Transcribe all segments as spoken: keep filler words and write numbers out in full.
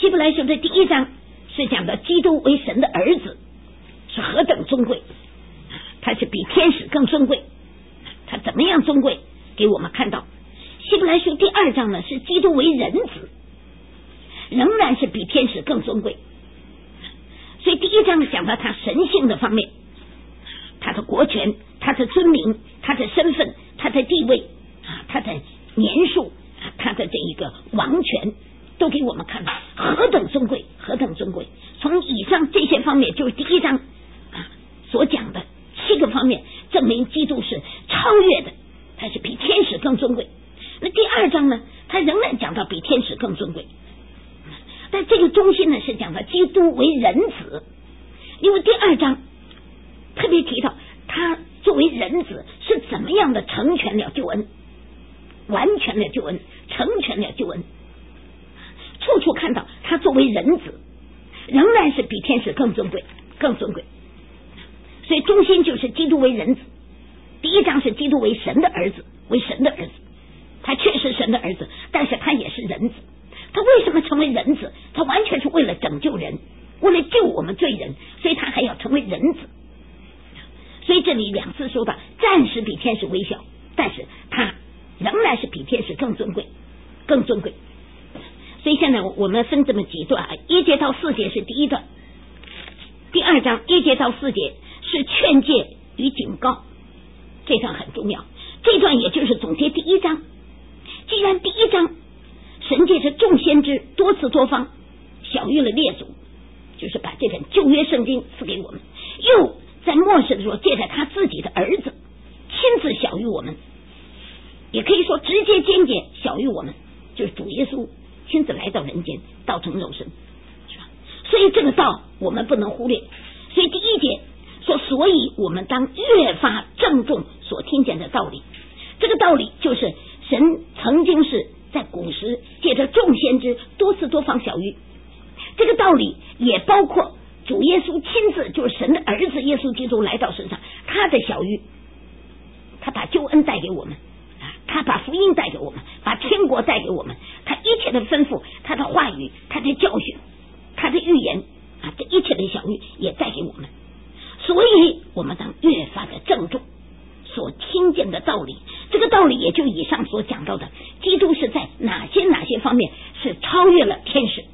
希伯来书的第一章是讲到基督为神的儿子是何等尊贵，他是比天使更尊贵，他怎么样尊贵给我们看到。希伯来书第二章呢是基督为人子，仍然是比天使更尊贵。所以第一章讲到他神性的方面，他的国权，他的尊名，他的身份，他的地位，他的年数，他的这一个王权，都给我们看到何等尊贵，何等尊贵。从以上这些方面，就是第一章啊所讲的七个方面，证明基督是超越的，他是比天使更尊贵。那第二章呢，他仍然讲到比天使更尊贵，但这个中心呢是讲到基督为人子，因为第二章特别提到他作为人子是怎么样的成全了救恩，完全了救恩，成全了救恩，处处看到他作为人子仍然是比天使更尊贵，更尊贵。所以中心就是基督为人子。第一章是基督为神的儿子，为神的儿子，他确实神的儿子，但是他也是人子。他为什么成为人子？他完全是为了拯救人，为了救我们罪人，所以他还要成为人子。所以这里两次说到暂时比天使微小，但是他仍然是比天使更尊贵，更尊贵。所以现在我们分这么几段，一节到四节是第一段，第二章一节到四节是劝诫与警告，这段很重要。这段也就是总结第一章。既然第一章神借着众先知多次多方晓谕了列祖，就是把这本旧约圣经赐给我们，又在末世的时候借着他自己的儿子亲自晓谕我们，也可以说直接间接晓谕我们，就是主耶稣亲自来到人间，道成肉身，是吧？所以这个道我们不能忽略。所以第一节说，所以我们当越发郑重所听见的道理。这个道理就是神曾经是在古时借着众先知多次多方晓谕，这个道理也包括主耶稣亲自，就是神的儿子耶稣基督来到世上，他的晓谕，他把救恩带给我们，他把福音带给我们，把天国带给我们，他一切的吩咐，他的话语，他的教训，他的预言啊，这一切的晓谕也带给我们。所以我们当越发的郑重所听见的道理。这个道理也就以上所讲到的，基督是在哪些哪些方面是超越了天使，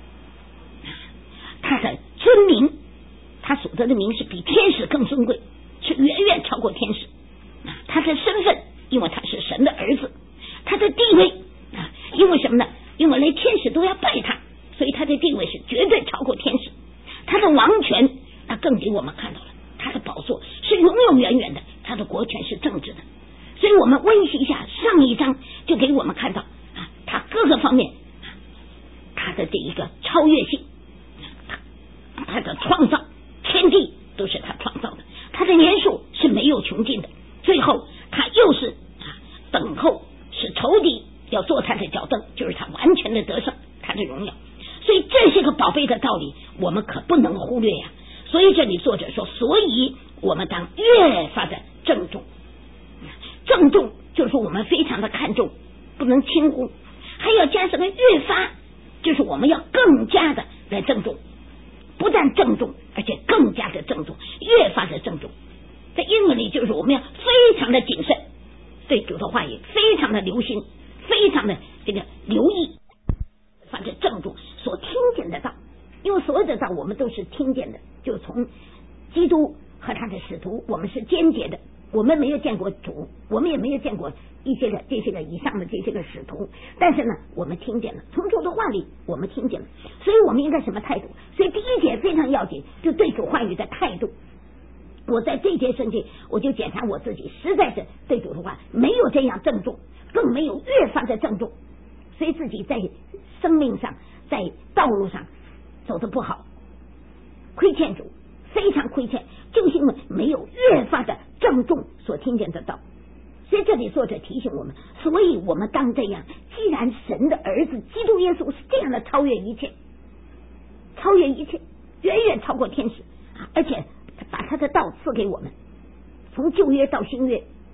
他的尊名，他所得的名是比天使更尊贵，是远远超过天使。他的身份，因为他是神的儿子，他的地位啊，因为什么呢？因为连天使都要拜他，所以他的地位是绝对超过天使。他的王权，那更给我们看到了，他的宝座是永永远远的，他的国权是正直的。所以我们温习一下上一章，就给我们看到啊，他各个方面，他的这一个超越性，他他的创造，天地都是他创造的，他的年数是没有穷尽的。最后他又是啊，等候是仇敌要做他的脚凳，就是他完全的得胜，他的荣耀。所以这些个宝贝的道理，我们可不能忽略呀、啊。所以这里作者说，所以我们当越发的郑重。郑重就是我们非常的看重，不能轻忽，还要加上个越发，就是我们要更加的来郑重，不但郑重，而且更加的郑重，越发的郑重。在英文里就是我们要非常的谨慎，对主的话语非常的留心，非常的这个留意，反正郑重所听见的道，因为所有的道我们都是听见的，就从基督和他的使徒，我们是间接的。我们没有见过主，我们也没有见过一些个这些个以上的这些个使徒，但是呢我们听见了，从主的话里我们听见了，所以我们应该什么态度？所以第一节非常要紧，就对主话语的态度。我在这节圣经我就检查我自己，实在是对主的话没有这样郑重，更没有越发的郑重，所以自己在生命上在道路上走得不好，亏欠主，非常亏欠，就是因为没有越发的郑重所听见的道。所以这里作者提醒我们，所以我们当这样，既然神的儿子基督耶稣是这样的超越一切，超越一切，远远超过天使，而且把他的道赐给我们，从旧约到新约，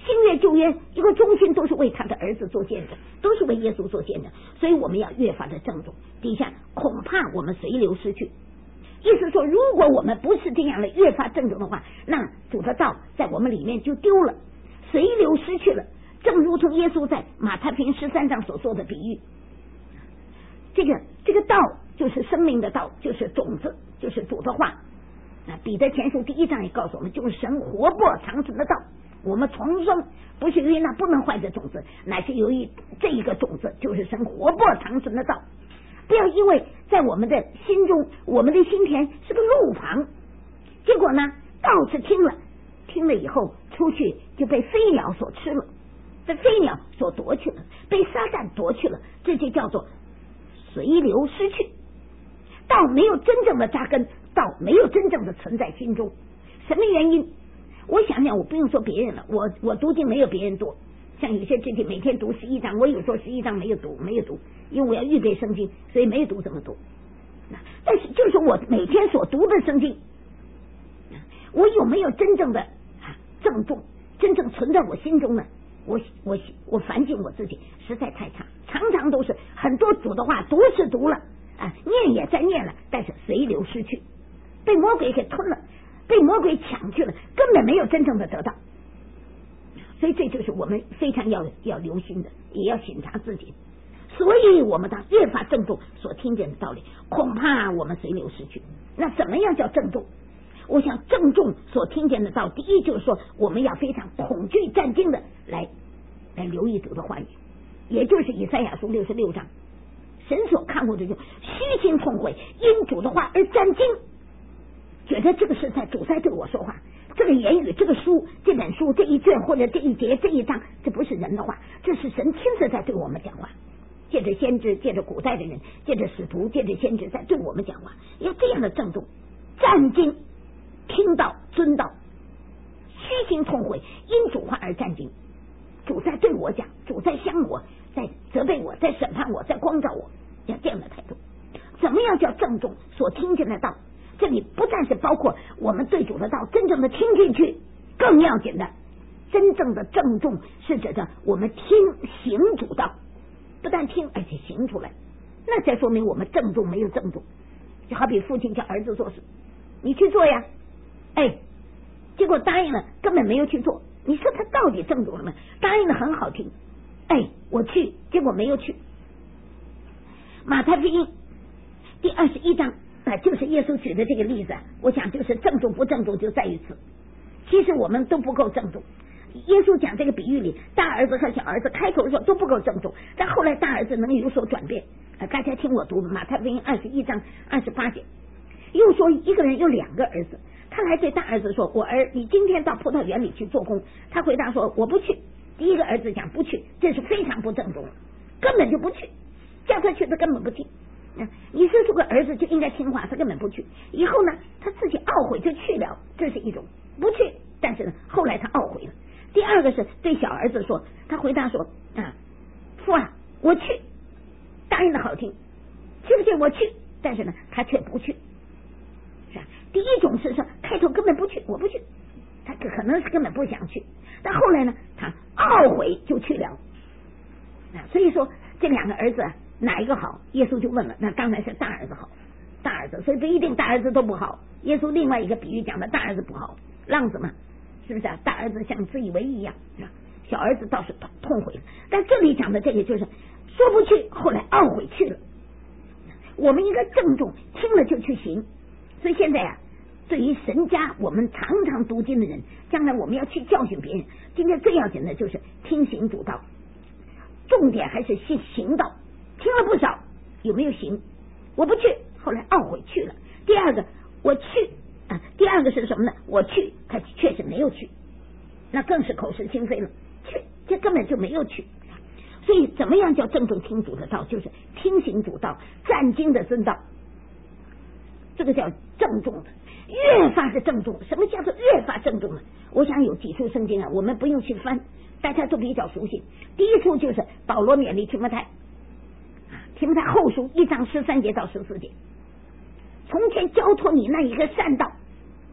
新约旧约一个中心都是为他的儿子做见证，都是为耶稣做见证，所以我们要越发的郑重。底下恐怕我们随流失去，意思说如果我们不是这样的越发郑重的话，那主的道在我们里面就丢了，随流失去了。正如同耶稣在马太福音十三章所做的比喻，这个这个道就是生命的道，就是种子，就是主的话。那彼得前书第一章也告诉我们，就是神活泼长存的道。我们重生不是由于那不能坏的种子，乃是由于这一个种子，就是神活泼长存的道。不要因为在我们的心中，我们的心田是个路旁，结果呢道是听了，听了以后出去就被飞鸟所吃了，被飞鸟所夺去了，被撒旦夺去了，这就叫做随流失去。道没有真正的扎根，道没有真正的存在心中。什么原因？我想想，我不用说别人了，我我读经没有别人多，像有些肢体每天读十一章，我有时候十一章没有读，没有读，因为我要预备圣经，所以没有读这么多。但是就是我每天所读的圣经，我有没有真正的郑重，真正存在我心中呢？我我我反省我自己，实在太差，常常都是很多主的话读是读了啊，念也在念了，但是随流失去，被魔鬼给吞了，被魔鬼抢去了，根本没有真正的得到。所以这就是我们非常要要留心的，也要审查自己。所以我们当越发郑重所听见的道理，恐怕我们随流失去。那怎么样叫郑重？我想郑重所听见的道，第一就是说，我们要非常恐惧战惊的来来留意主的话语，也就是以赛亚书六十六章，神所看过的就虚心痛悔，因主的话而战惊，觉得这个是在主在对我说话，这个言语，这个书，这本书，这一卷或者这一节这一章，这不是人的话，这是神亲自在对我们讲话，借着先知，借着古代的人，借着使徒，借着先知在对我们讲话，要这样的郑重战惊，听到尊道，虚心痛悔，因主话而战惊。主在对我讲，主在向我，在责备我，在审判我，在光照我，要这样的态度。怎么样叫郑重所听见的道？这里不但是包括我们对主的道真正的听进去，更要紧的真正的郑重是指着我们听行主道，不但听而且行出来，那才说明我们郑重没有郑重。就好比父亲叫儿子做事，你去做呀，哎，结果答应了，根本没有去做，你说他到底郑重了吗？答应的很好听，哎，我去，结果没有去。马太福音第二十一章啊，就是耶稣举的这个例子，我想就是郑重不郑重就在于此。其实我们都不够郑重。耶稣讲这个比喻里，大儿子和小儿子开头的时候都不够郑重，但后来大儿子能有所转变。啊，大家听我读马太福音二十一章二十八节，又说一个人有两个儿子，他来对大儿子说：“我儿，你今天到葡萄园里去做工。”他回答说：“我不去。”第一个儿子讲不去，这是非常不郑重，根本就不去，叫他去他根本不听。你说这个儿子就应该听话，他根本不去。以后呢，他自己懊悔就去了，这是一种不去。但是呢，后来他懊悔了。第二个是对小儿子说，他回答说：“啊，父啊，我去。”答应的好听，去不去？我去。但是呢，他却不去。是吧？第一种是说开头根本不去，我不去，他可能是根本不想去，但后来呢，他懊悔就去了。啊，所以说这两个儿子哪一个好？耶稣就问了，那当然是大儿子好，大儿子，所以不一定大儿子都不好。耶稣另外一个比喻讲的大儿子不好，浪子嘛，是不是啊？大儿子像自以为一样，是吧？小儿子倒是痛悔了。但这里讲的这个就是说不去，后来懊悔去了。我们应该郑重，听了就去行。所以现在啊，对于神家我们常常读经的人，将来我们要去教训别人，今天最要紧的就是听行主道，重点还是行行道。听了不少，有没有行？我不去，后来懊悔去了。第二个，我去啊，第二个是什么呢？我去，他确实没有去，那更是口是心非了。去，这根本就没有去。所以怎么样叫郑重听主的道？就是听行主道，战经的真道，这个叫郑重的，越发的郑重。什么叫做越发郑重呢？我想有几处圣经啊，我们不用去翻，大家都比较熟悉。第一处就是保罗勉励提摩太，提摩太后书一章十三节到十四节，从前交托你那一个善道啊，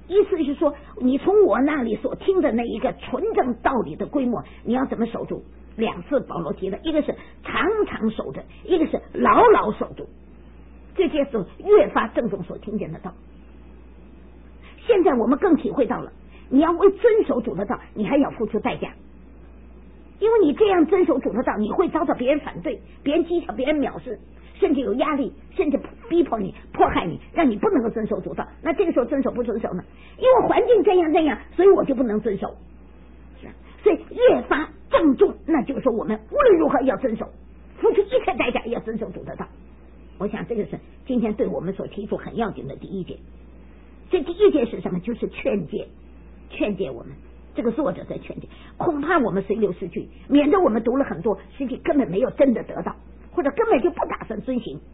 意思是说，你从我那里所听的那一个纯正道理的规模，你要怎么守住？两次保罗提的，一个是常常守着，一个是牢牢守住。这些是越发郑重所听见的道。现在我们更体会到了，你要为遵守主的道，你还要付出代价。因为你这样遵守主的道，你会遭到别人反对，别人讥笑，别人藐视，甚至有压力，甚至逼迫你、迫害你，让你不能够遵守主道。那这个时候遵守不遵守呢？因为环境这样那样，所以我就不能遵守。是，所以越发郑重，那就是说我们无论如何要遵守，付出一切代价要遵守主的道。我想这个是今天对我们所提出很要紧的第一点。这第一点是什么？就是劝诫，劝诫我们。这个作者在劝诫，恐怕我们随流失去，免得我们读了很多，实际根本没有真的得到，或者根本就不打算遵行。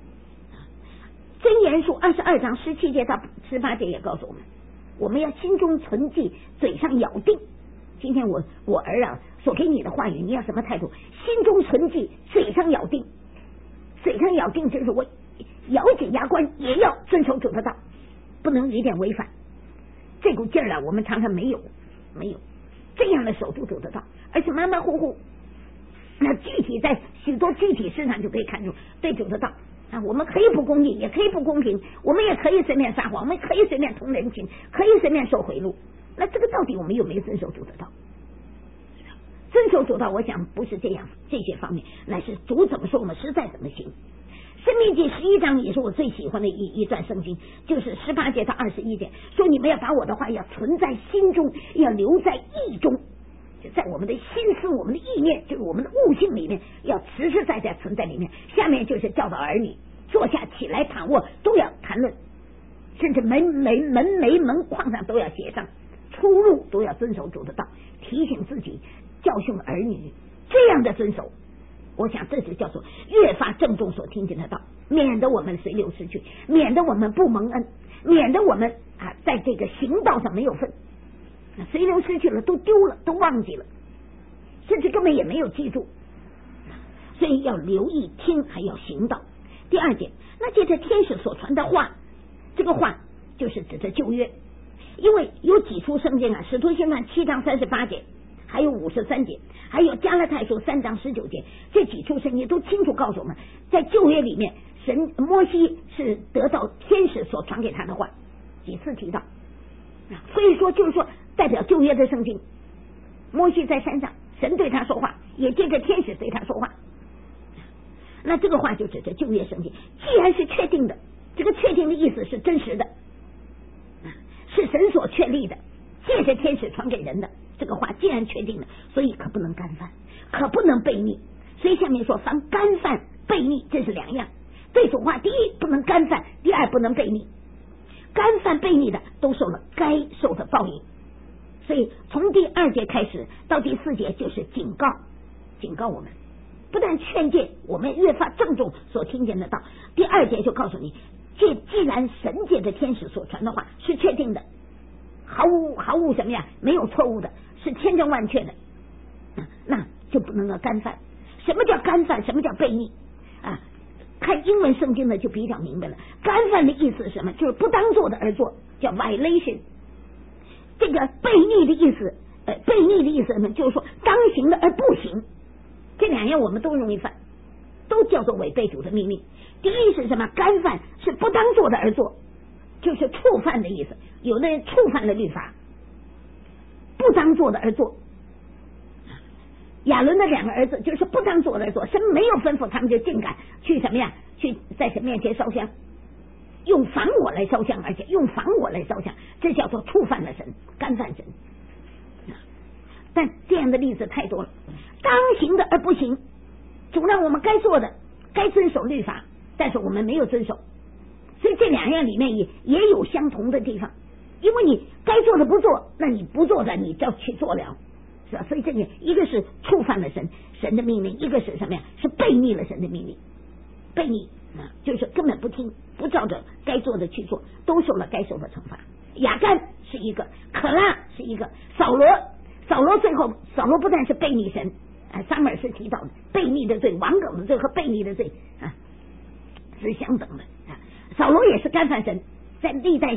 箴言书二十二章十七节到十八节也告诉我们，我们要心中存记，嘴上咬定。今天我我儿啊所给你的话语，你要什么态度？心中存记，嘴上咬定。嘴上咬定就是我咬紧牙关也要遵守主的道，不能有点违反。这股劲儿啊，我们常常没有。没有这样的守住主的道，而且马马虎虎。那具体在许多具体事上就可以看出对主的道啊，我们可以不公义，也可以不公平，我们也可以随便撒谎，我们可以随便通人情，可以随便受回路。那这个到底我们有没有遵守主的道？遵守主道，我想不是这样这些方面，乃是主怎么说我们实在怎么行。申命记十一章也是我最喜欢的一一段圣经，就是十八节到二十一节，说你们要把我的话要存在心中，要留在意中，就在我们的心思、我们的意念，就是我们的悟性里面，要实实在在存在里面。下面就是教导儿女，坐下起来躺卧都要谈论，甚至门门门楣门框上都要写上，出入都要遵守主的道，提醒自己，教训儿女，这样的遵守。我想这就叫做越发郑重所听见的道，免得我们随流失去，免得我们不蒙恩，免得我们啊在这个行道上没有份，随流失去了，都丢了，都忘记了，甚至根本也没有记住。所以要留意听，还要行道。第二点，那接着天使所传的话，这个话就是指着旧约，因为有几处圣经啊，使徒行传七章三十八节。还有五十三节，还有加拉太书三章十九节，这几处圣经都清楚告诉我们，在旧约里面，神摩西是得到天使所传给他的话，几次提到。所以说，就是说，代表旧约的圣经，摩西在山上，神对他说话，也借着天使对他说话。那这个话就指着旧约圣经，既然是确定的，这个确定的意思是真实的，是神所确立的，借着天使传给人的。这个话既然确定了，所以可不能干犯，可不能悖逆。所以下面说，凡干犯悖逆，这是两样。对主话，第一不能干犯，第二不能悖逆。干犯悖逆的都受了该受的报应。所以从第二节开始到第四节就是警告，警告我们，不但劝诫我们越发郑重所听见的道。第二节就告诉你，这既然神界的天使所传的话是确定的，毫无毫无什么呀，没有错误的，是千真万确的，啊、那就不能够干犯。什么叫干犯？什么叫悖逆啊？看英文圣经呢就比较明白了。干犯的意思是什么？就是不当做的而做，叫 violation。这个悖逆的意思，呃，悖逆的意思呢，就是说当行的而不行。这两样我们都容易犯，都叫做违背主的命令。第一是什么？干犯是不当做的而做，就是触犯的意思。有的人触犯了律法，不当做的而做。亚伦的两个儿子就是不当做的而做，神没有吩咐他们就竟敢去什么呀？去在神面前烧香，用防我来烧香，而且用防我来烧香，这叫做触犯了神，干犯神。但这样的例子太多了，当行的而不行，主让我们该做的，该遵守律法，但是我们没有遵守。所以这两样里面也也有相同的地方，因为你该做的不做，那你不做的你就要去做了，是吧？所以这个一个是触犯了神神的命令，一个是什么呀？是悖逆了神的命令。悖逆啊，就是根本不听，不照着该做的去做，都受了该受的惩罚。亚干是一个，可拉是一个，扫罗扫罗最后扫罗不但是悖逆神，啊，撒母耳是提到的悖逆的罪、顽梗的罪和悖逆的罪啊是相等的啊。扫罗也是干犯神，在历代下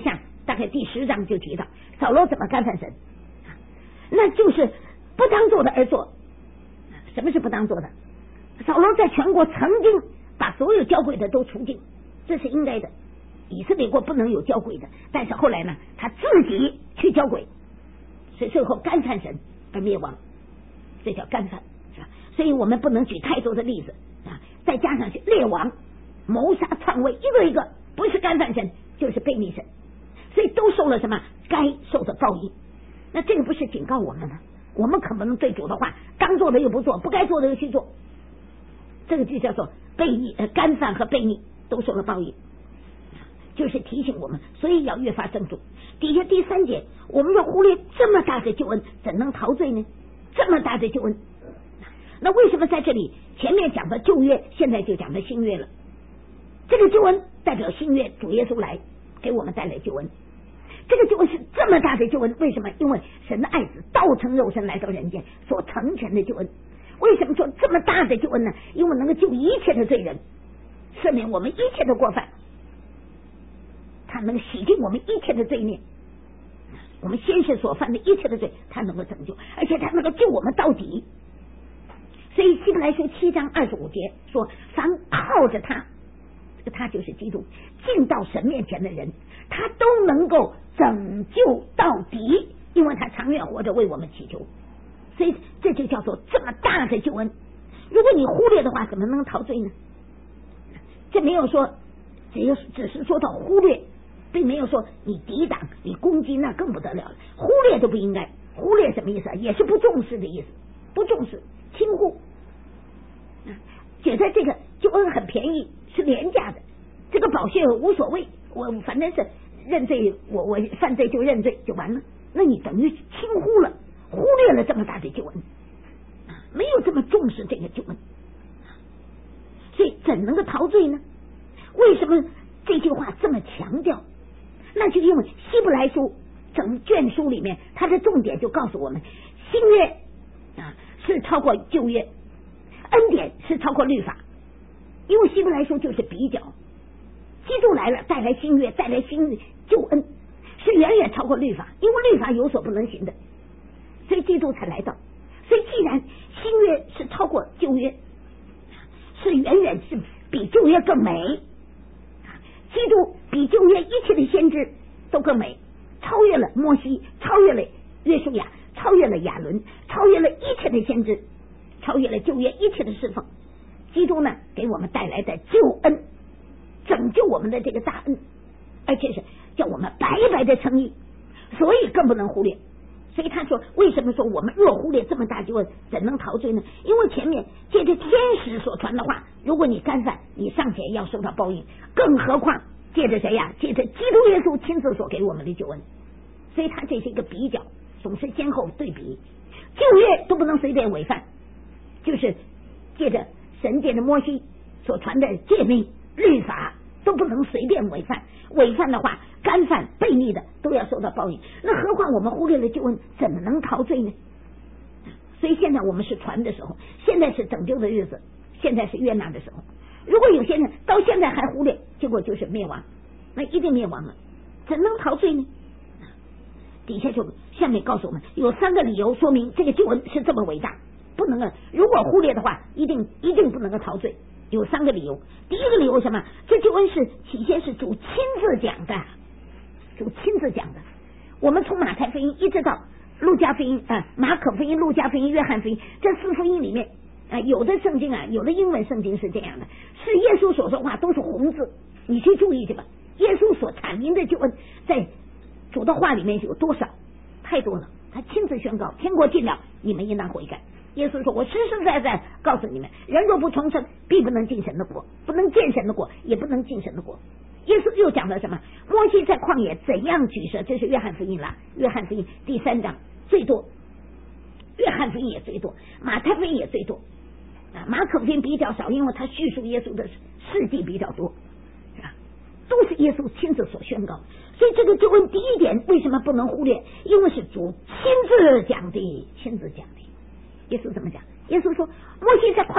大概第十章就提到扫罗怎么干犯神，那就是不当做的而做。什么是不当做的？扫罗在全国曾经把所有交鬼的都除尽，这是应该的。以色列国不能有交鬼的，但是后来呢，他自己去交鬼，所以最后干犯神而灭亡，这叫干犯，是吧？所以我们不能举太多的例子啊，再加上去列王谋杀篡位，一个一个不是干犯神就是背逆神，所以都受了什么该受的报应。那这个不是警告我们吗？我们可不能对主的话当做的又不做，不该做的又去做，这个就叫做背逆、呃、干犯和背逆都受了报应，就是提醒我们，所以要越发郑重。底下第三节，我们要忽略这么大的救恩，怎能陶醉呢？这么大的救恩，那为什么在这里前面讲的旧约，现在就讲的新约了？这个救恩代表新约，主耶稣来给我们带来救恩。这个救恩是这么大的救恩，为什么？因为神的爱子道成肉身来到人间所成全的救恩。为什么说这么大的救恩呢？因为能够救一切的罪人，赦免我们一切的过犯，他能洗净我们一切的罪孽，我们先世所犯的一切的罪他能够拯救，而且他能够救我们到底。所以希伯来书七章二十五节说，凡靠着他，这个他就是基督，进到神面前的人，他都能够拯救到底，因为他长远活着为我们祈求。所以这就叫做这么大的救恩。如果你忽略的话，怎么能陶醉呢？这没有说只有只是说到忽略，并没有说你抵挡你攻击，那更不得了了。忽略都不应该，忽略什么意思啊？也是不重视的意思，不重视轻忽，觉得这个救恩很便宜，是廉价的，这个保险无所谓，我反正是认罪，我我犯罪就认罪就完了，那你等于轻忽了，忽略了这么大的救恩，没有这么重视这个救恩，所以怎能够陶醉呢？为什么这句话这么强调？那就因为希伯来书整卷书里面，它的重点就告诉我们，新约啊是超过旧约，恩典是超过律法，因为希伯来书就是比较，基督来了，带来新约，带来新救恩，是远远超过律法，因为律法有所不能行的，所以基督才来到。所以既然新约是超过旧约，是远远是比旧约更美，基督比旧约一切的先知都更美，超越了摩西，超越了约书亚，超越了亚伦，超越了一切的先知，超越了旧约一切的侍奉。基督呢，给我们带来的救恩，拯救我们的这个大恩，而且是叫我们白白的称义，所以更不能忽略。所以他说，为什么说我们若忽略这么大救恩，怎能陶醉呢？因为前面借着天使所传的话，如果你干犯，你尚且要受到报应，更何况借着谁呀？借着基督耶稣亲自所给我们的救恩。所以他这是一个比较，总是先后对比，旧约都不能随便违反，就是借着神借着摩西所传的诫命律法都不能随便违反，违反的话，干犯悖逆的都要受到报应。那何况我们忽略了救恩，怎么能陶醉呢？所以现在我们是传的时候，现在是拯救的日子，现在是悦纳的时候。如果有些人到现在还忽略，结果就是灭亡，那一定灭亡了，怎能陶醉呢？底下就下面告诉我们有三个理由说明这个救恩是这么伟大，不能啊，如果忽略的话，一定一定不能够陶醉。有三个理由。第一个理由什么？这救恩是起先是主亲自讲的，主亲自讲的。我们从马太福音一直到路加福音、呃、马可福音、路加福音、约翰福音这四福音里面，呃、有的圣经啊，有的英文圣经是这样的，是耶稣所说话都是红字，你去注意去吧。耶稣所阐明的救恩在主的话里面有多少？太多了。他亲自宣告，天国近了，你们应当悔改。耶稣说，我实实在在告诉你们，人若不重生，必不能进神的国，不能见神的国，也不能进神的国。耶稣又讲了什么？摩西在旷野怎样举蛇，这是约翰福音啦，约翰福音第三章最多，约翰福音也最多，马太福音也最多，啊，马可福音比较少，因为他叙述耶稣的事迹比较多，是吧？都是耶稣亲自所宣告。所以这个救恩第一点为什么不能忽略？因为是主亲自讲的，亲自讲的。耶稣怎么讲？耶稣说，摩西在旷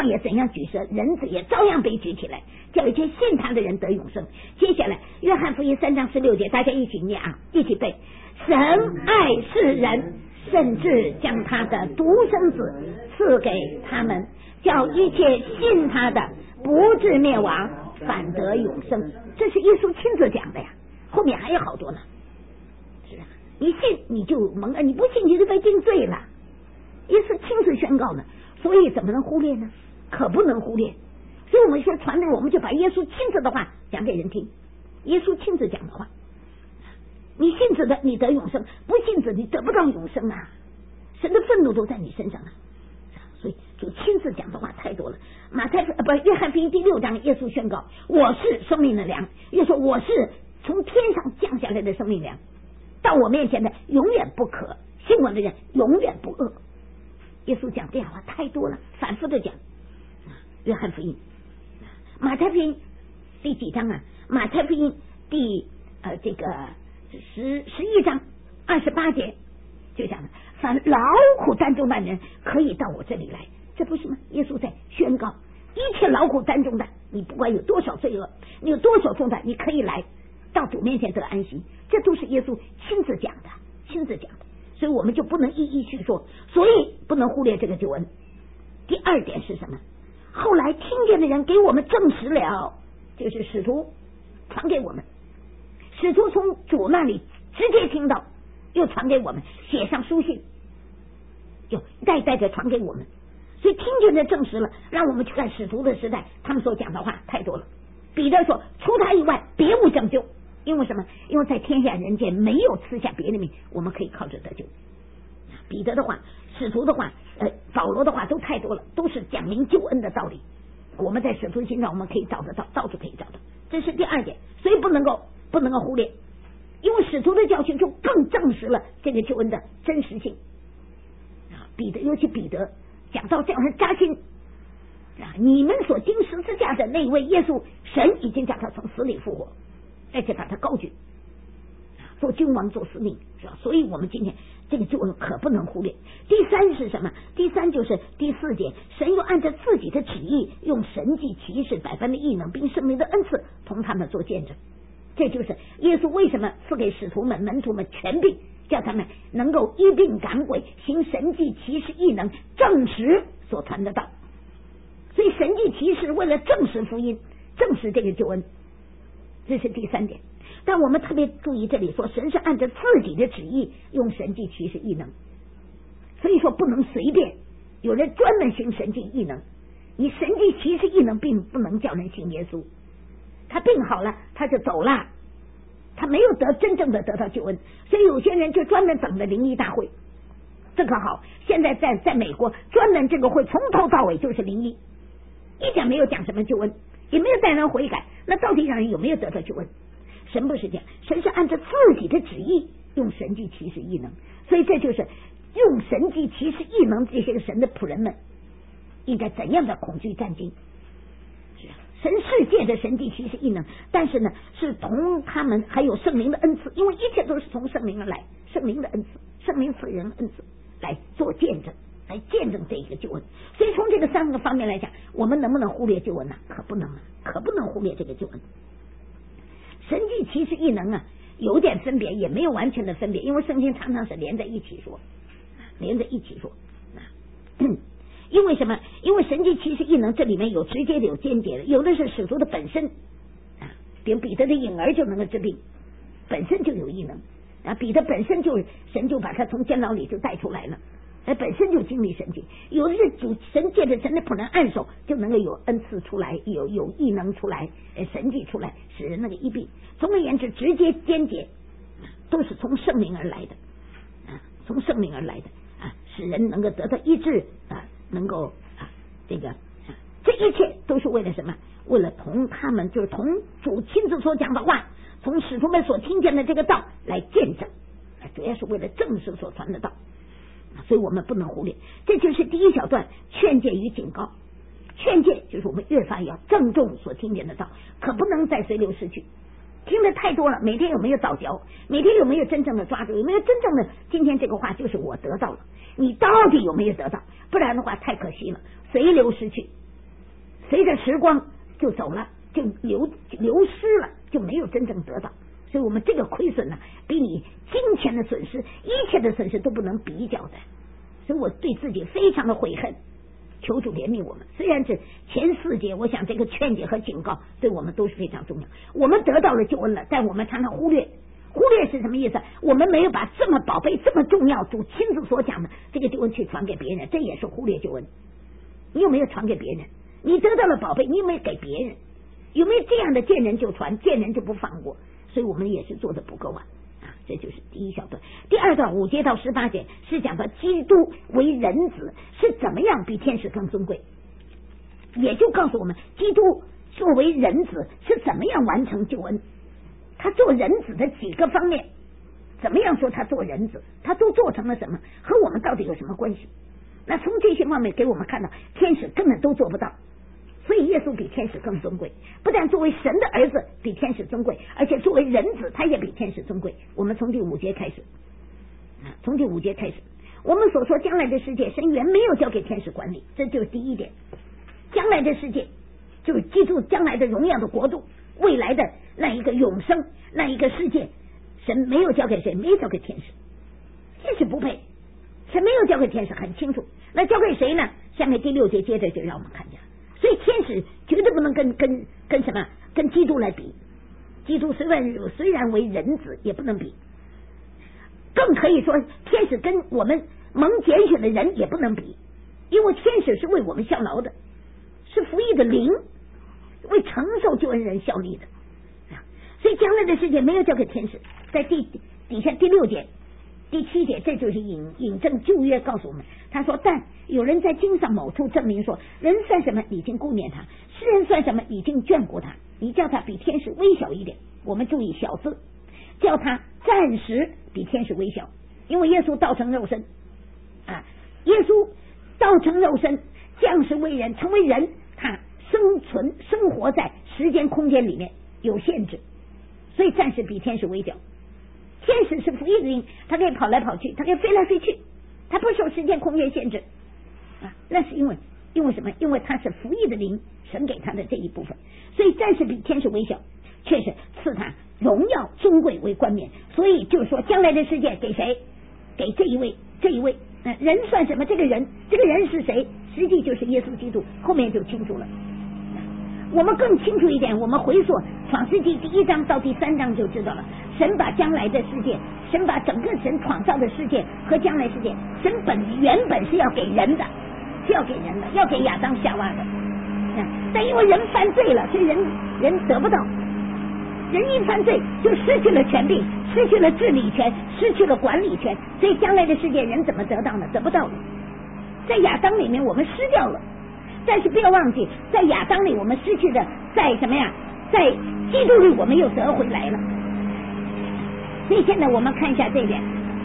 王也怎样举蛇，人子也照样被举起来，叫一切信他的人得永生。接下来约翰福音三章十六节，大家一起念啊，一起背。神爱世人，甚至将他的独生子赐给他们，叫一切信他的不至灭亡，反得永生。这是耶稣亲自讲的呀，后面还有好多呢。是啊，你信你就蒙恩，你不信你就被定罪了。耶稣亲自宣告呢，所以怎么能忽略呢？可不能忽略。所以我们说传的，我们就把耶稣亲自的话讲给人听。耶稣亲自讲的话，你信子的你得永生，不信子你得不到永生啊！神的愤怒都在你身上啊！所以就亲自讲的话太多了。马太呃不约翰福音第六章，耶稣宣告我是生命的粮，又说我是从天上降下来的生命粮，到我面前的永远不渴，信我的人永远不饿。耶稣讲这样话太多了，反复的讲。约翰福音、马太福音第几章啊？马太福音第呃这个十十一章二十八节就讲了，凡劳苦担重担人可以到我这里来，这不是吗？耶稣在宣告，一切劳苦担重担，你不管有多少罪恶，你有多少重担，你可以来到主面前得安息，这都是耶稣亲自讲的，亲自讲的。所以我们就不能一一去说，所以不能忽略这个救恩。第二点是什么？后来听见的人给我们证实了，就是使徒传给我们，使徒从主那里直接听到，又传给我们，写上书信，又代代的传给我们。所以听见的证实了，让我们去看使徒的时代，他们所讲的话太多了。彼得说，除他以外别无拯救。因为什么？因为在天下人间没有赐下别的名，我们可以靠着得救。彼得的话，使徒的话，呃，保罗的话都太多了，都是讲明救恩的道理。我们在使徒信上我们可以找得到，到处可以找到。这是第二点，所以不能够不能够忽略，因为使徒的教训就更证实了这个救恩的真实性。啊，彼得尤其彼得讲到这样人扎心啊，你们所钉十字架的那位耶稣，神已经将他从死里复活，而且把他高举做君王做司令，是吧？所以我们今天这个救恩可不能忽略。第三是什么？第三就是第四节，神又按照自己的旨意，用神迹奇事百般的异能并圣灵的恩赐同他们做见证。这就是耶稣为什么赐给使徒们门徒们权柄，叫他们能够医病赶鬼，行神迹奇事异能，证实所传的道。所以神迹奇事为了证实福音，证实这个救恩，这是第三点。但我们特别注意这里说，神是按照自己的旨意用神迹奇事异能，所以说不能随便有人专门行神迹异能。你神迹奇事异能并不能叫人信耶稣，他病好了他就走了，他没有得真正的得到救恩。所以有些人就专门等着灵医大会，这可好，现在在在美国专门这个会从头到尾就是灵医，一点没有讲什么救恩，也没有带人悔改，那到底让人有没有得到救恩？神不是这样，神是按照自己的旨意用神迹奇事异能。所以这就是用神迹奇事异能这些个神的仆人们应该怎样的恐惧战惊。是啊，神是借着神迹奇事异能，但是呢是同他们还有圣灵的恩赐，因为一切都是从圣灵而来，圣灵的恩赐，圣灵赐人恩赐来做见证，来见证这一个救恩。所以从这个三个方面来讲，我们能不能忽略救恩呢？可不能啊，可不能忽略这个救恩。神迹奇事异能啊，有点分别，也没有完全的分别，因为圣经常常是连在一起说，连在一起说。因为什么？因为神迹奇事异能这里面有直接的，有间接的，有的是使徒的本身啊，比如彼得的婴儿就能够治病，本身就有异能啊，彼得本身就神就把他从监牢里就带出来了。哎，本身就经历神迹，有的是主神借着神的仆人按手，就能够有恩赐出来，有有异能出来，神迹出来，使人那个医病。总而言之，直接间接都是从圣灵而来的啊，从圣灵而来的啊，使人能够得到医治啊，能够啊这个、啊、这一切都是为了什么？为了同他们就是同主亲自所讲的话，从使徒们所听见的这个道来见证，主要是为了证实所传的道。所以我们不能忽略，这就是第一小段劝诫与警告。劝诫就是我们越发要郑重所听见的道，可不能再随流失去。听的太多了，每天有没有早教？每天有没有真正的抓住？有没有真正的今天这个话就是我得到了？你到底有没有得到？不然的话太可惜了，随流失去随着时光就走了，就流流失了，就没有真正得到。所以我们这个亏损呢，比你金钱的损失、一切的损失都不能比较的。所以我对自己非常的悔恨，求主怜悯我们。虽然是前四节，我想这个劝解和警告对我们都是非常重要。我们得到了救恩了，但我们常常忽略。忽略是什么意思？我们没有把这么宝贝、这么重要、主亲自所讲的这个救恩去传给别人，这也是忽略救恩。你有没有传给别人？你得到了宝贝，你有没有给别人？有没有这样的见人就传，见人就不放过？所以我们也是做的不够啊！啊，这就是第一小段。第二段五节到十八节是讲到基督为人子是怎么样比天使更尊贵，也就告诉我们基督作为人子是怎么样完成救恩。他做人子的几个方面，怎么样说他做人子，他都做成了什么，和我们到底有什么关系？那从这些方面给我们看到，天使根本都做不到，所以耶稣比天使更尊贵。不但作为神的儿子比天使尊贵，而且作为人子他也比天使尊贵。我们从第五节开始，从第五节开始，我们所说将来的世界，神原没有交给天使管理，这就是第一点。将来的世界就是记住将来的荣耀的国度，未来的那一个永生，那一个世界，神没有交给谁？没有交给天使，天使不配，神没有交给天使，很清楚。那交给谁呢？下面第六节接着就让我们看见，所以天使绝对不能跟跟跟什么？跟基督来比。基督虽然虽然为人子，也不能比。更可以说，天使跟我们蒙拣选的人也不能比，因为天使是为我们效劳的，是服役的灵，为承受救恩人效力的。所以将来的世界没有交给天使。在第底下第六节、第七节，这就是引引证旧约告诉我们。他说：“但有人在经上某处证明说，人算什么，已经顾念他；世人算什么，已经眷顾他。你叫他比天使微小一点。”我们注意小字，叫他暂时比天使微小，因为耶稣道成肉身啊，耶稣道成肉身，降世为人，成为人，他生存生活在时间空间里面有限制。所以暂时比天使微小。天使是服役的灵，他可以跑来跑去，他可以飞来飞去，他不受时间空间限制啊。那是因为因为什么？因为他是服役的灵，神给他的这一部分。所以暂时比天使微小，却是赐他荣耀尊贵为冠冕。所以就是说，将来的世界给谁？给这一位，这一位。呃、人算什么？这个人，这个人是谁？实际就是耶稣基督。后面就清楚了。我们更清楚一点，我们回溯创世纪第一章到第三章就知道了。神把将来的世界，神把整个神创造的世界和将来世界，神本原本是要给人的，是要给人的，要给亚当夏娃的。但因为人犯罪了，所以人人得不到。人一犯罪就失去了权柄，失去了治理权，失去了管理权，所以将来的世界人怎么得到呢？得不到的。在亚当里面我们失掉了。但是不要忘记，在亚当里我们失去的，在什么呀？在基督里我们又得回来了。所以现在我们看一下这边，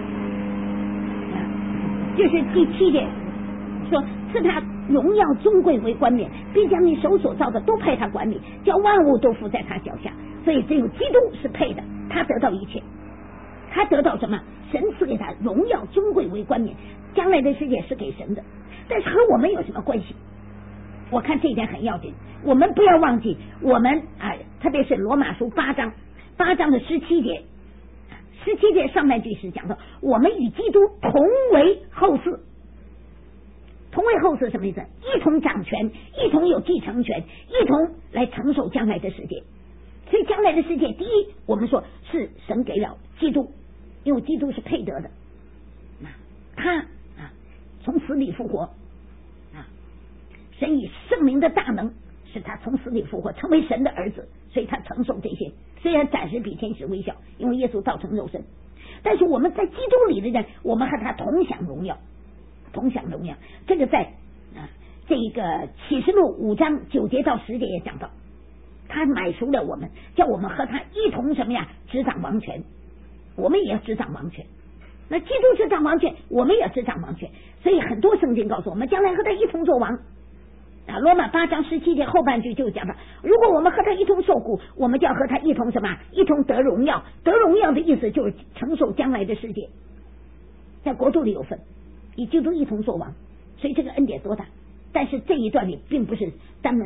就是第七节说，赐他荣耀尊贵为冠冕，并将你手所造的都派他管理，叫万物都伏在他脚下。所以只有基督是配的，他得到一切。他得到什么？神赐给他荣耀尊贵为冠冕。将来的世界是给神的，但是和我们有什么关系？我看这一点很要紧，我们不要忘记，我们啊，特别是罗马书八章八章的十七节，十七节上半句是讲到我们与基督同为后嗣，同为后嗣什么意思？一同掌权，一同有继承权，一同来承受将来的世界。所以将来的世界，第一，我们说是神给了基督，因为基督是配得的，他啊从死里复活。神以圣灵的大能使他从死里复活，成为神的儿子，所以他承受这些。虽然暂时比天使微小，因为耶稣道成肉身，但是我们在基督里的人，我们和他同享荣耀，同享荣耀。这个在啊这一个启示录五章九节到十节也讲到，他买赎了我们，叫我们和他一同什么呀？执掌王权，我们也要执掌王权。那基督执掌王权，我们也要执掌王权。所以很多圣经告诉我们，将来和他一同做王。啊，罗马八章十七节后半句就讲了，如果我们和他一同受苦，我们就要和他一同什么？一同得荣耀。得荣耀的意思就是承受将来的世界，在国度里有份，与基督一同做王。所以这个恩典多大！但是这一段里并不是单门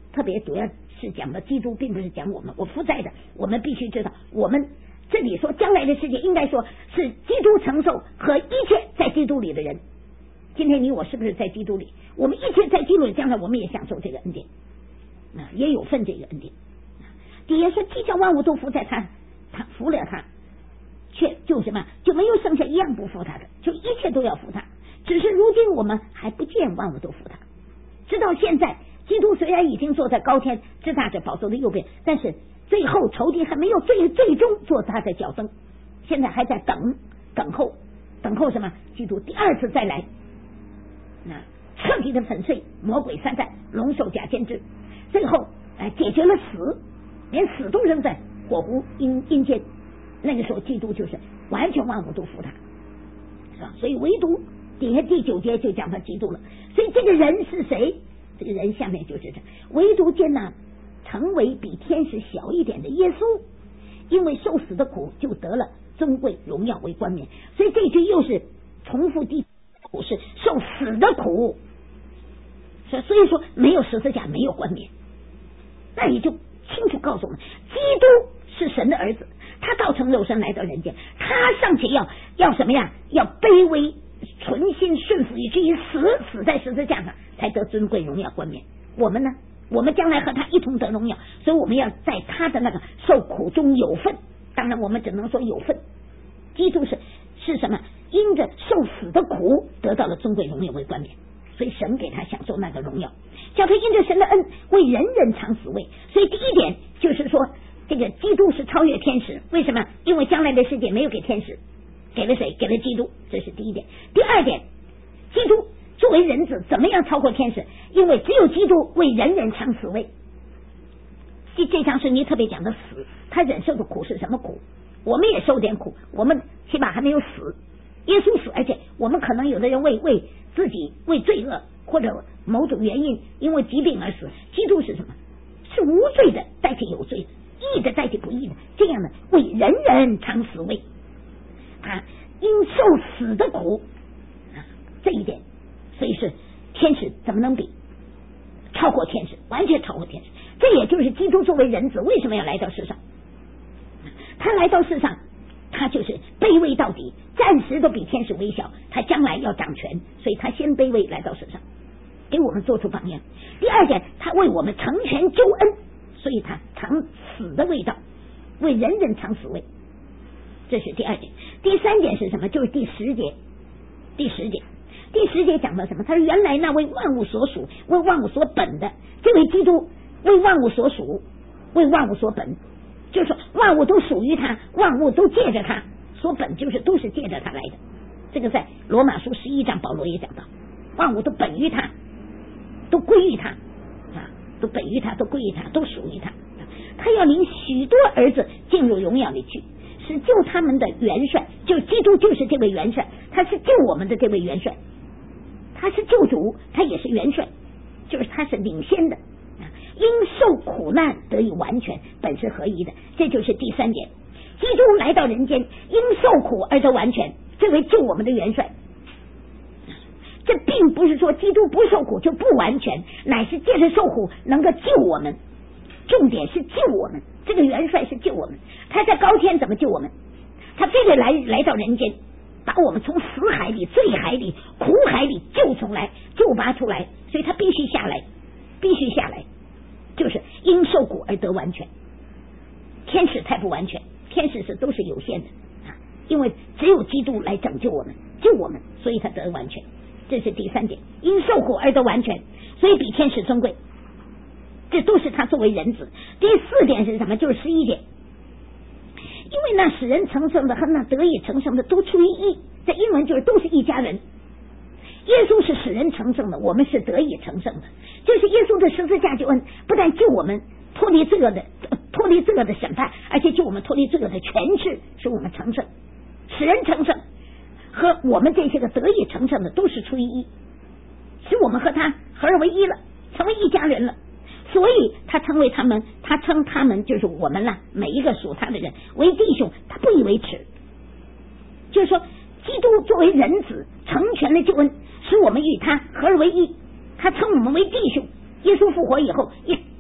特别主要是讲的基督，并不是讲我们，我不在的。我们必须知道，我们这里说将来的世界，应该说是基督承受和一切在基督里的人。今天你我是不是在基督里？我们一切在基督里，将来我们也享受这个恩典，啊，也有份这个恩典。底下说，既叫万物都服在他，他服了他，却就什么就没有剩下一样不服他的，就一切都要服他。只是如今我们还不见万物都服他。直到现在，基督虽然已经坐在高天之大者宝座的右边，但是最后仇敌还没有最最终做他的脚蹬，现在还在等等候等候什么？基督第二次再来，那彻底的粉碎魔鬼撒旦龙兽假先知，最后哎解决了死，连死都扔在火湖阴阴间。那个时候基督就是完全万物都服他，是吧？所以唯独底下第九节就讲到基督了。所以这个人是谁？这个人下面就是这，唯独见那成为比天使小一点的耶稣，因为受死的苦，就得了尊贵荣耀为冠冕。所以这句又是重复第苦，是受死的苦。所以说没有十字架，没有冠冕，那也就清楚告诉我们，基督是神的儿子，他道成肉身来到人间，他尚且要要什么呀？要卑微存心顺服，以至于死死在十字架上，才得尊贵荣耀冠冕。我们呢？我们将来和他一同得荣耀，所以我们要在他的那个受苦中有份。当然我们只能说有份。基督是是什么？因着受死的苦得到了尊贵荣耀为冠冕，所以神给他享受那个荣耀，叫他因着神的恩为人人尝死味。所以第一点就是说，这个基督是超越天使。为什么？因为将来的世界没有给天使，给了谁？给了基督，这是第一点。第二点，基督作为人子怎么样超过天使？因为只有基督为人人尝死味。这这章圣经特别讲的死，他忍受的苦是什么苦？我们也受点苦，我们起码还没有死。耶稣死，而且我们可能有的人为为自己为罪恶或者某种原因因为疾病而死，基督是什么？是无罪的代替有罪的，义的代替不义的，这样的为人人尝死味。他因受死的苦，啊，这一点，所以是天使怎么能比？超过天使，完全超过天使。这也就是基督作为人子为什么要来到世上？他来到世上，他就是卑微到底，暂时都比天使微小，他将来要掌权，所以他先卑微来到世上，给我们做出榜样。第二点，他为我们成全救恩，所以他尝死的味道，为人人尝死味，这是第二点。第三点是什么？就是第十节。第十节，第十节讲到什么？他说原来那为万物所属，为万物所本的，这位基督为万物所属，为万物所本，就是说万物都属于他，万物都借着他，所本就是都是借着他来的。这个在罗马书十一章保罗也讲到，万物都本于他，都归于他啊，都本于他，都归于他，都属于他。他要领许多儿子进入荣耀里去，是救他们的元帅，就基督就是这位元帅，他是救我们的这位元帅，他是救主，他也是元帅，就是他是领先的，因受苦难得以完全，本是合一的。这就是第三点，基督来到人间，因受苦而得完全，这位救我们的元帅。这并不是说基督不受苦就不完全，乃是借着受苦能够救我们，重点是救我们，这个元帅是救我们。他在高天怎么救我们？他非得来来到人间，把我们从死海里、罪海里、苦海里救出来，救拔出来，所以他必须下来，必须下来，就是因受苦而得完全。天使太不完全，天使是都是有限的啊，因为只有基督来拯救我们，救我们，所以他得完全。这是第三点，因受苦而得完全，所以比天使尊贵，这都是他作为人子。第四点是什么？就是十一点，因为那使人成圣的和那得以成圣的都出于一，这英文就是都是一家人。耶稣是使人成圣的，我们是得以成圣的，就是耶稣的十字架救恩不但救我们脱离罪恶的脱离罪恶的审判，而且救我们脱离罪恶的权势，使我们成圣。使人成圣和我们这些个得以成圣的都是出于一，使我们和他合而为一了，成为一家人了。所以他称为他们，他称他们就是我们了，每一个属他的人为弟兄，他不以为耻。就是说基督作为人子成全了救恩，使我们与他合而为一，他称我们为弟兄。耶稣复活以后也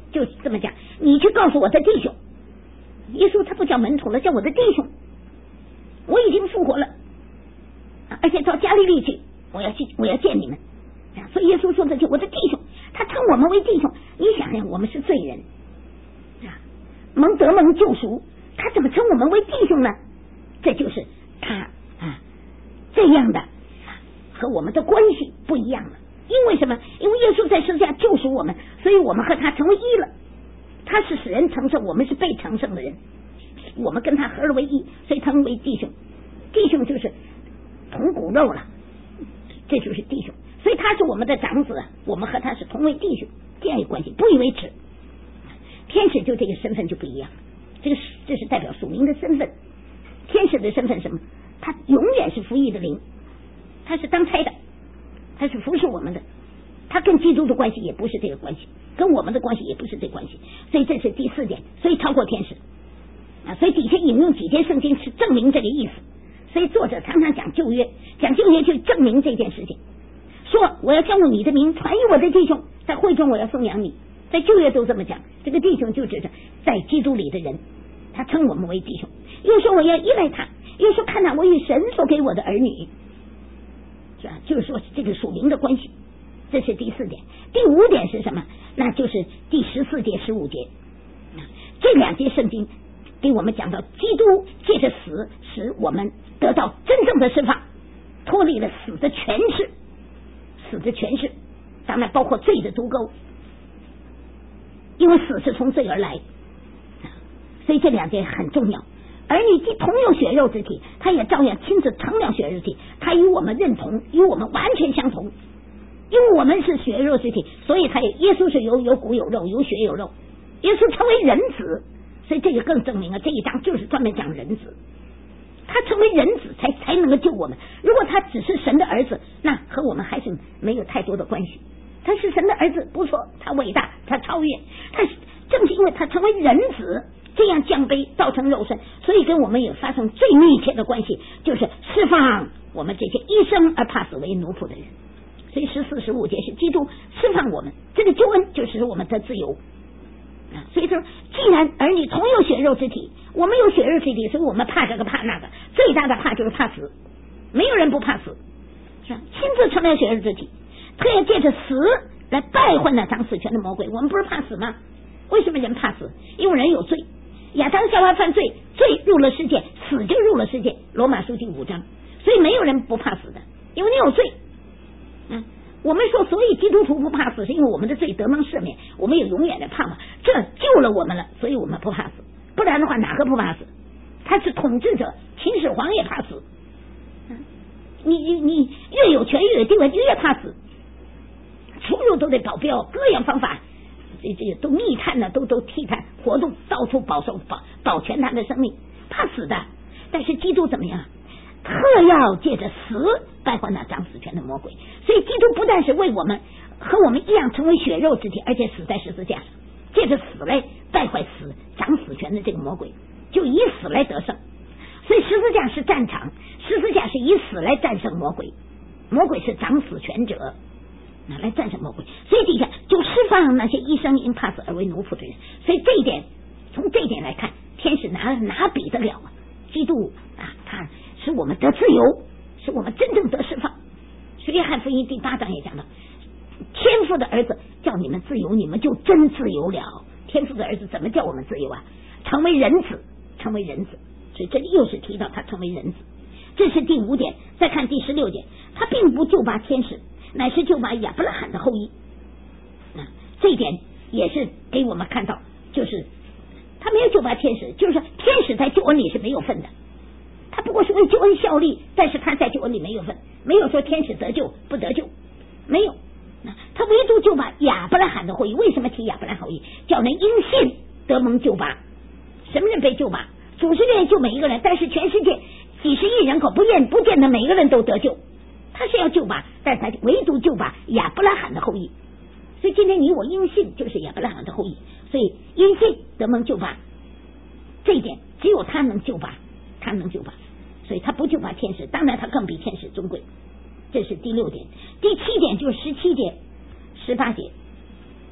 就这么讲，你去告诉我的弟兄，耶稣他不叫门徒了，叫我的弟兄，我已经复活了，而且到加利利去，我要去，我要见你们。所以耶稣说的就我的弟兄，他称我们为弟兄。你想想，我们是罪人啊，蒙得蒙救赎，他怎么称我们为弟兄呢？这就是他啊这样的和我们的关系不一样了。因为什么？因为耶稣在十字架救赎我们，所以我们和他成为一了。他是使人成圣，我们是被成圣的人，我们跟他合而为一，所以称为弟兄。弟兄就是同骨肉了，这就是弟兄。所以他是我们的长子，我们和他是同为弟兄，这样一个关系，不以为耻。天使就这个身份就不一样，这个这是代表属灵的身份。天使的身份是什么？他永远是服役的灵，他是当差的，他是服侍我们的，他跟基督的关系也不是这个关系，跟我们的关系也不是这个关系。所以这是第四点，所以超过天使啊。所以底下引用几节圣经是证明这个意思。所以作者常常讲旧约，讲旧约就证明这件事情。说我要将你的名传于我的弟兄，在会中我要颂扬你，在旧约都这么讲。这个弟兄就指着在基督里的人，他称我们为弟兄。又说我要依赖他，又说看到我与神所给我的儿女，是吧？就是说这个属灵的关系，这是第四点。第五点是什么？那就是第十四节十五节，这两节圣经给我们讲到基督借着死使我们得到真正的释放，脱离了死的权势，死的权势当然包括罪的毒钩，因为死是从罪而来，所以这两点很重要。儿女既同有血肉之体，他也照样亲自成了血肉之体，他与我们认同，与我们完全相同。因为我们是血肉之体，所以他也耶稣是有有骨有肉，有血有肉，耶稣成为人子，所以这个更证明了这一章就是专门讲人子。他成为人子才才能够救我们。如果他只是神的儿子，那和我们还是没有太多的关系。他是神的儿子不错，他伟大，他超越，他正是因为他成为人子，这样降卑造成肉身，所以跟我们也发生最密切的关系，就是释放我们这些一生而怕死为奴仆的人。所以十四十五节是基督释放我们，这个救恩就是使我们得自由。所以说既然儿女同有血肉之体，我们有血肉之体，所以我们怕这个怕那个，最大的怕就是怕死，没有人不怕死，是吧？亲自成了血肉之体，他也借着死来败坏那掌死权的魔鬼。我们不是怕死吗？为什么人怕死？因为人有罪，亚当夏娃犯罪，罪入了世界，死就入了世界，罗马书第五章。所以没有人不怕死的，因为你有罪。嗯，我们说所以基督徒不怕死，是因为我们的罪得能赦免，我们有永远的盼望，这救了我们了，所以我们不怕死。不然的话哪个不怕死？他是统治者，秦始皇也怕死。嗯，你你你越有权越有地位就越怕死，出入都得保镖，各样方法这这都密探呢，都都替他活动，到处保守保保全他的生命，怕死的。但是基督怎么样？特要借着死败坏那掌死权的魔鬼。所以基督不但是为我们和我们一样成为血肉之体，而且死在十字架上，借着死来败坏死掌死权的这个魔鬼，就以死来得胜。所以十字架是战场，十字架是以死来战胜魔鬼，魔鬼是掌死权者，拿来战胜魔鬼。所以底下就释放那些一生因怕死而为奴仆的人。所以这一点，从这一点来看，天使哪哪比得了啊？基督啊，他使我们得自由，使我们真正得释放。所以约翰福音第八章也讲到，天父的儿子叫你们自由，你们就真自由了。天父的儿子怎么叫我们自由啊？成为人子，成为人子。所以这里又是提到他成为人子，这是第五点。再看第十六点，他并不救拔天使，乃是救拔亚伯拉罕的后裔。啊，这一点也是给我们看到，就是他没有救拔天使，就是说天使在救恩里是没有份的，他不过是为救恩效力，但是他在救恩里没有份，没有说天使得救不得救，没有。他唯独救拔亚伯拉罕的后裔。为什么提亚伯拉罕后裔？叫人因信得蒙救拔。什么人被救拔？主是愿意救每一个人，但是全世界几十亿人口不愿不见得每一个人都得救，他是要救拔，但是他唯独救拔亚伯拉罕的后裔。所以今天你我因信就是亚伯拉罕的后裔，所以因信得蒙救拔，这一点只有他能救拔，他能救拔，所以他不救拔天使，当然他更比天使尊贵。这是第六点。第七点就是十七节十八节，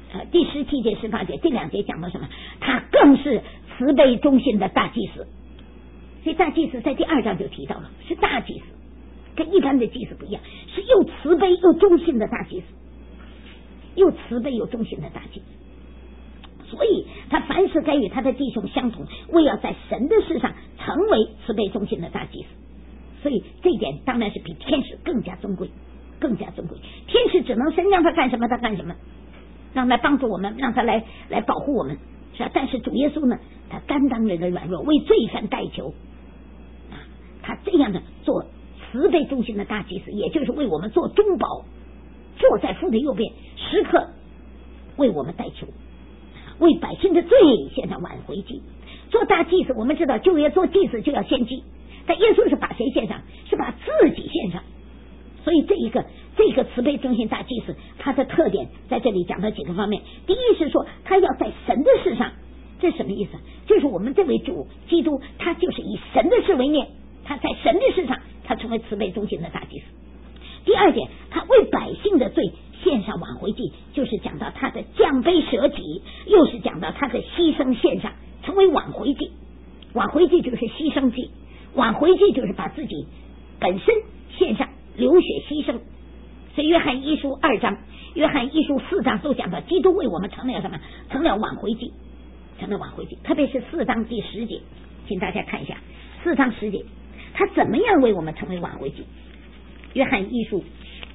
呃，第十七节、十八节这两节讲到什么？他更是慈悲忠心的大祭司。所以大祭司在第二章就提到了，是大祭司，跟一般的祭司不一样，是又慈悲又忠心的大祭司，又慈悲又忠心的大祭司。所以他凡事该与他的弟兄相同，为要在神的事上成为慈悲忠心的大祭司。所以这一点当然是比天使更加尊贵，更加尊贵。天使只能神让他干什么他干什么，让他帮助我们，让他来来保护我们，是吧？但是主耶稣呢，他担当人的软弱，为罪犯代求啊，他这样的做慈悲忠心的大祭司，也就是为我们做中保，坐在父的右边，时刻为我们代求，为百姓的罪献上挽回祭。做大祭司，我们知道旧约做祭司就要献祭，但耶稣是把谁献上？是把自己献上。所以这一个这个慈悲忠心大祭司，他的特点在这里讲到几个方面。第一是说他要在神的事上，这是什么意思？就是我们这位主基督，他就是以神的事为念，他在神的事上他成为慈悲忠心的大祭司。第二点，他为百姓的罪献上挽回祭，就是讲到他的降卑舍己，又是讲到他的牺牲献上，成为挽回祭。挽回祭就是牺牲祭，挽回祭就是把自己本身献上，流血牺牲。所以约翰一书二章、约翰一书四章都讲到基督为我们成了什么？成了挽回祭，成了挽回祭。特别是四章第十节，请大家看一下四章十节，他怎么样为我们成为挽回祭？约翰一书，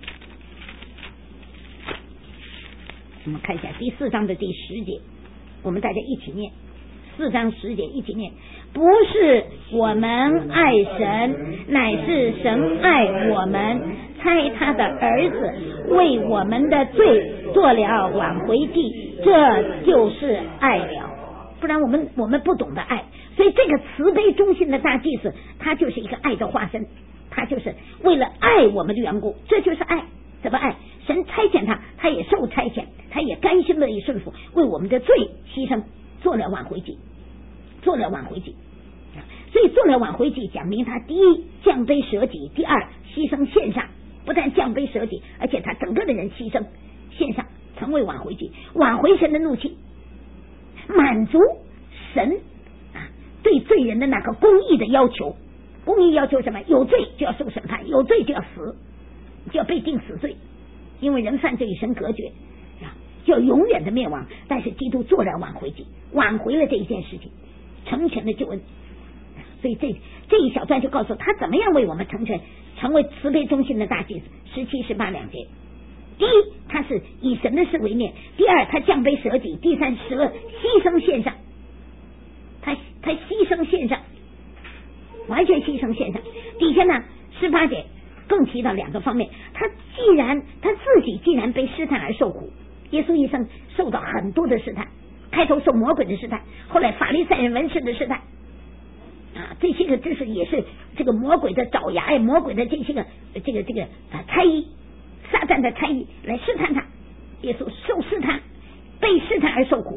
我们看一下第四章的第十节，我们大家一起念。四章十节一起念，不是我们爱神，乃是神爱我们，差他的儿子为我们的罪做了挽回祭，这就是爱了。不然我们我们不懂得爱。所以这个慈悲忠心的大祭司，他就是一个爱的化身，他就是为了爱我们的缘故，这就是爱。怎么爱？神差遣他，他也受差遣，他也甘心乐意顺服，为我们的罪牺牲，做了挽回祭，做了挽回祭。所以做了挽回祭，讲明他第一降卑舍己，第二牺牲献上，不但降卑舍己，而且他整个的人牺牲献上，成为挽回祭，挽回神的怒气，满足神啊对罪人的那个公义的要求。公义要求什么？有罪就要受审判，有罪就要死，就要被定死罪，因为人犯罪与神隔绝啊，就要永远的灭亡。但是基督做了挽回祭，挽回了这一件事情，成全了救恩。所以这这一小段就告诉他怎么样为我们成全，成为慈悲忠心的大祭司。十七、十八两节，第一，他是以神的事为念；第二，他降卑舍己；第三，十二牺牲献上，他他牺牲献上，完全牺牲献上。底下呢，十八节更提到两个方面，他既然他自己既然被试探而受苦，耶稣一生受到很多的试探，开头受魔鬼的试探，后来法利赛人文士的试探啊，这些个就是也是这个魔鬼的爪牙，魔鬼的这些个这个这个啊猜疑，撒旦的猜疑来试探他，耶稣受试探，被试探而受苦。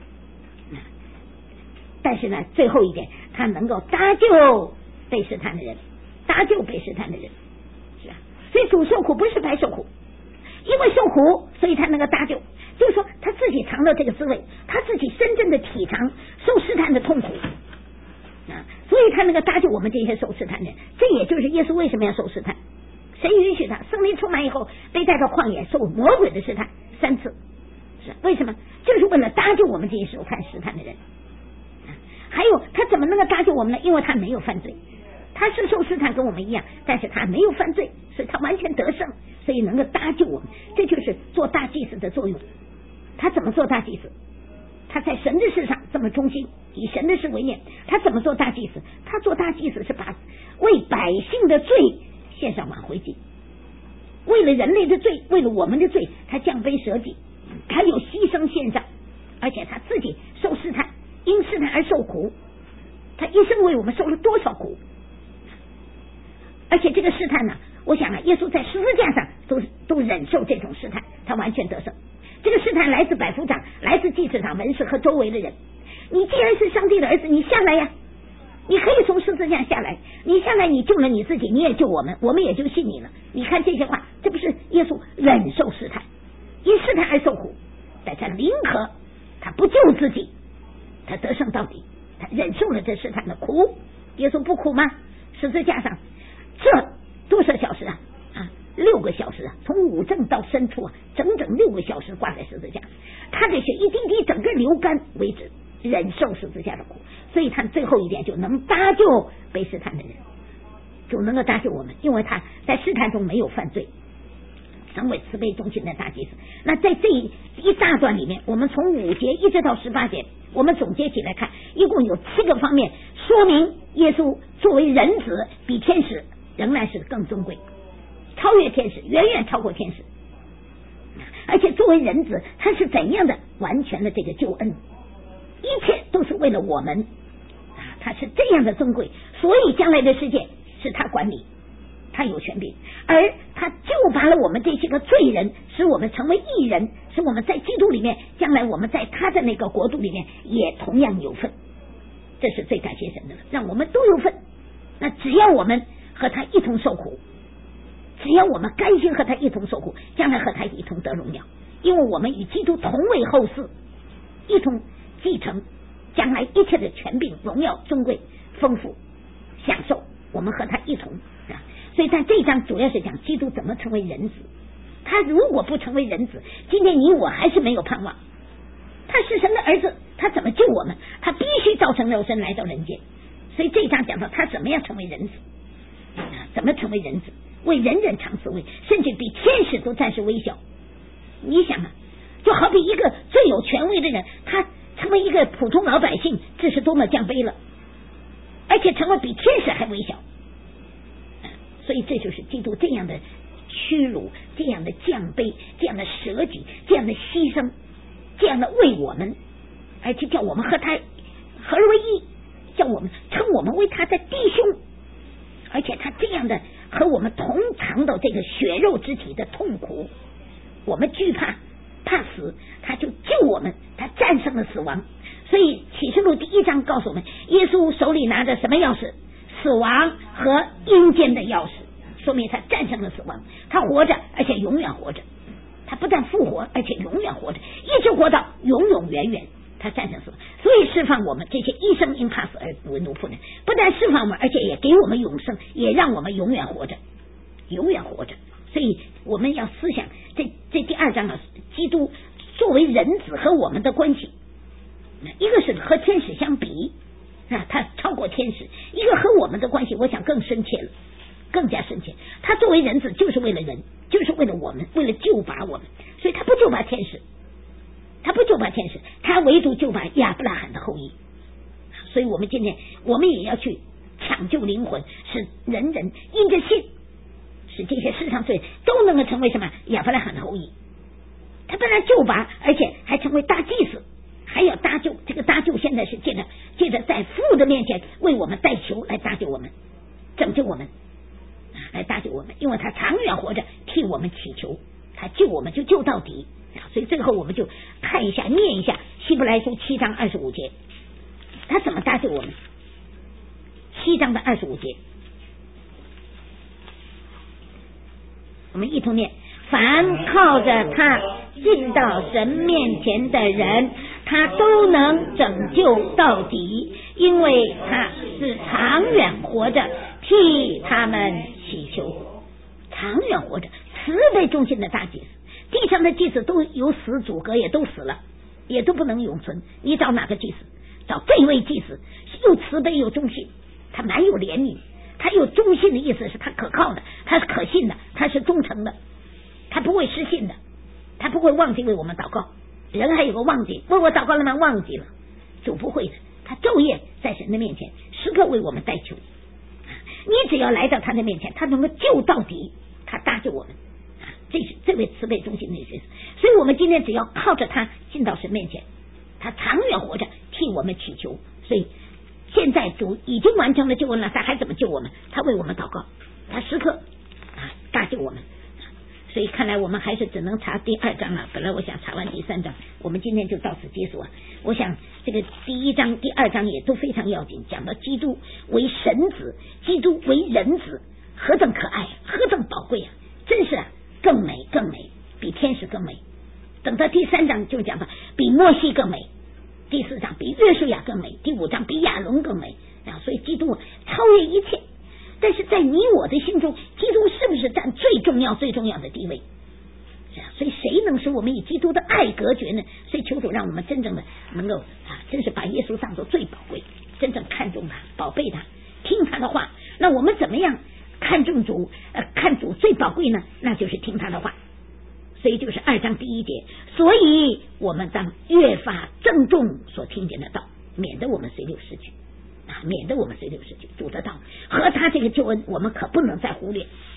但是呢，最后一点，他能够搭救被试探的人，搭救被试探的人，是吧？所以主受苦不是白受苦，因为受苦，所以他能够搭救。就是说，他自己尝到这个滋味，他自己真正的体尝受试探的痛苦啊，所以他能够搭救我们这些受试探的人。这也就是耶稣为什么要受试探，神允许他圣灵充满以后被带到旷野受魔鬼的试探三次，是为什么？就是为了搭救我们这些受看试探的人。还有他怎么能够搭救我们呢？因为他没有犯罪，他是受试探跟我们一样，但是他没有犯罪，所以他完全得胜，所以能够搭救我们。这就是做大祭司的作用。他怎么做大祭司？他在神的事上这么忠心，以神的事为念。他怎么做大祭司？他做大祭司是把为百姓的罪献上挽回祭，为了人类的罪，为了我们的罪，他降卑舍己，他有牺牲献上，而且他自己受试探，因试探而受苦，他一生为我们受了多少苦？而且这个试探呢，我想啊，耶稣在十字架上都都忍受这种试探，他完全得胜。这个试探来自百夫长，来自祭司长、文士和周围的人。你既然是上帝的儿子，你下来呀！你可以从十字架下来，你下来，你救了你自己，你也救我们，我们也就信你了。你看这些话，这不是耶稣忍受试探，因试探而受苦， 但他宁可他不救自己，他得胜到底，他忍受了这试探的苦。耶稣不苦吗？十字架上这多少小时啊啊，六个小时啊，从五正到深处啊，整整六个小时挂在十字架，他的血一滴滴整个流干为止，忍受十字架的苦。所以他最后一点就能搭救被试探的人，就能够搭救我们，因为他在试探中没有犯罪，成为慈悲忠心的大祭司。那在这一大段里面，我们从五节一直到十八节，我们总结起来看，一共有七个方面说明耶稣作为人子比天使仍然是更尊贵，超越天使，远远超过天使。而且作为人子，他是怎样的完全的这个救恩，一切都是为了我们啊，他是这样的尊贵，所以将来的世界是他管理，他有权柄，而他救拔了我们这些个罪人，使我们成为义人，使我们在基督里面，将来我们在他的那个国度里面也同样有份。这是最感谢神的了，让我们都有份。那只要我们和他一同受苦，只要我们甘心和他一同受苦，将来和他一同得荣耀，因为我们与基督同为后嗣，一同继承将来一切的权柄、荣耀、尊贵、丰富享受，我们和他一同。所以在这一章主要是讲基督怎么成为人子。他如果不成为人子，今天你我还是没有盼望。他是神的儿子，他怎么救我们？他必须造成肉身来到人间。所以这一章讲到他怎么样成为人子，怎么成为人子，为人人尝滋味，甚至比天使都暂时微小。你想啊，就好比一个最有权威的人，他成为一个普通老百姓，这是多么降卑了，而且成为比天使还微小。所以这就是基督这样的屈辱，这样的降卑，这样的舍己，这样的牺牲，这样的为我们，而且叫我们和他合而为一，叫我们称我们为他的弟兄，而且他这样的和我们同尝到这个血肉之体的痛苦，我们惧怕怕死，他就救我们，他战胜了死亡。所以启示录第一章告诉我们，耶稣手里拿着什么钥匙？死亡和阴间的钥匙，说明他战胜了死亡，他活着，而且永远活着。他不但复活，而且永远活着，一直活到永永远远。他战胜死亡，所以释放我们这些一生因怕死而为奴仆人，不但释放我们，而且也给我们永生，也让我们永远活着，永远活着。所以我们要思想这这第二章啊，基督作为人子和我们的关系，一个是和天使相比啊，他超过天使；一个和我们的关系，我想更深切了，更加深切。他作为人子，就是为了人，就是为了我们，为了救拔我们，所以他不救拔天使，他不救拔天使，他唯独救拔亚伯拉罕的后裔。所以我们今天，我们也要去抢救灵魂，使人人因着信，使这些世上罪都能够成为什么亚伯拉罕的后裔。他不但救拔，而且还成为大祭司。还要搭救，这个搭救现在是借着借着在父的面前为我们代求，来搭救我们，拯救我们，来搭救我们，因为他长远活着替我们祈求，他救我们就救到底。所以最后我们就看一下，念一下希伯来书七章二十五节，他怎么搭救我们？七章的二十五节，我们一同念：凡靠着他进到神面前的人，他都能拯救到底，因为他是长远活着替他们祈求。长远活着，慈悲忠心的大祭司。地上的祭司都有死阻隔，也都死了，也都不能永存。你找哪个祭司？找这位祭司，又慈悲又忠心，他满有怜悯，他有忠心的意思是他可靠的，他是可信的，他是忠诚的，他不会失信的，他不会忘记为我们祷告。人还有个忘记，为我祷告了吗？忘记了，就不会的。他昼夜在神的面前，时刻为我们代求。你只要来到他的面前，他能够救到底，他搭救我们。这是这位慈悲忠心的人，所以我们今天只要靠着他进到神面前，他长远活着替我们祈求。所以现在主已经完成了救恩了，他还怎么救我们？他为我们祷告，他时刻啊搭救我们。所以看来我们还是只能查第二章了，本来我想查完第三章，我们今天就到此结束啊。我想这个第一章第二章也都非常要紧，讲到基督为神子，基督为人子，何等可爱，何等宝贵啊，真是啊更美更美，比天使更美， 等到第三章就讲到比摩西更美，第四章比约书亚更美，第五章比亚伦更美啊！所以基督超越一切。但是在你我的心中，基督是不是占最重要最重要的地位？是啊，所以谁能使我们与基督的爱隔绝呢？所以求主让我们真正的能够啊，真是把耶稣当作最宝贵，真正看重他，宝贝他，听他的话。那我们怎么样看重主？呃，看主最宝贵呢？那就是听他的话。所以就是二章第一节，所以我们当越发郑重所听见的道，免得我们随流失去啊，免得我们随流失去主的道和他这个救恩，我们可不能再忽略。